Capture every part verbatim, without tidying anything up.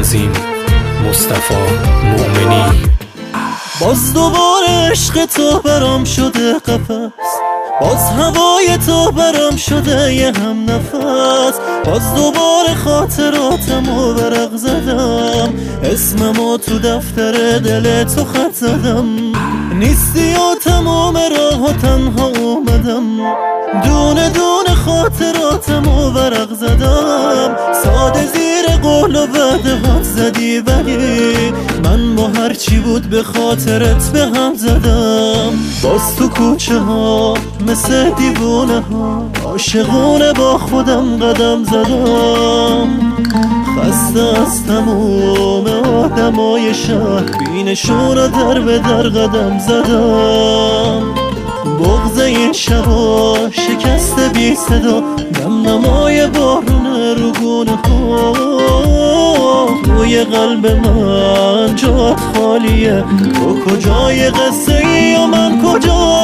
عظیم مصطفی مومنی. باز دوباره عشق تو برام شده قفس، باز هوای تو برام شده یه هم نفس. باز دوباره خاطراتمو ورق زدم، اسممو تو دفتر دل تو خط زدم. نیستی و تمام راه و تنها اومدم، دونه دونه خاطراتمو ورق زدم. ساده زیر قول و وعده هات زدی، ولی من با هرچی بود به خاطرت به هم زدم. باز تو کوچه ها مثل دیوونه ها عاشقونه با خودم قدم زدم. خسته از تموم آدمای شهر، بینشون رو در به در قدم زدم. بغض این شبا شکست بی صدا، دم نمای بارونه رو گونه ها. توی قلب من جات خالیه، تو کجای قصه ای و من کجا؟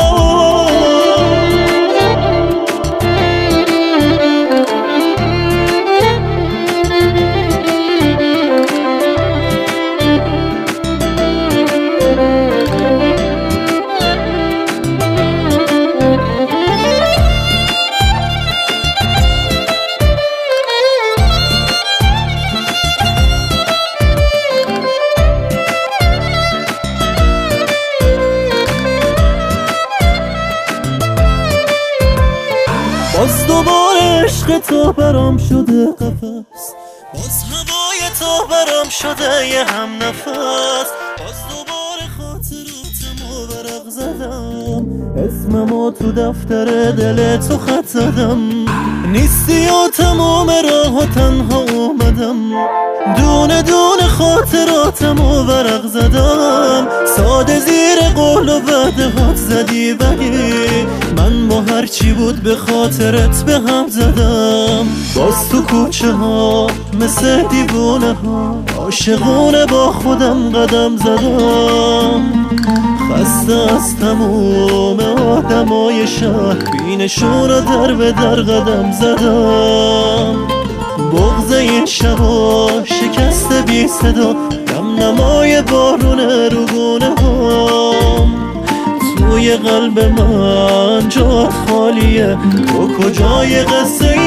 باز دوباره عشق تو برام شده قفس، باز هوای تو برام شده یه هم نفس. باز دوباره خاطراتمو ورق زدم، اسممو تو دفتر دل تو خط زدم. نیستی و تمام راه و تنها اومدم، دونه دونه خاطراتمو ورق زدم. ساده زیر قول و وعده هات زدی، ولی من با هرچی بود به خاطرت به هم زدم. باز تو کوچه ها مثل دیوونه ها عاشقونه با خودم قدم زدم. خسته از تموم آدمای شهر، بینشون رو در به در قدم زدم. بغض این شبا شکست بی صدا، دم نمای بارونه رو گونه هام. توی قلب من جات خالیه، تو کجای قصه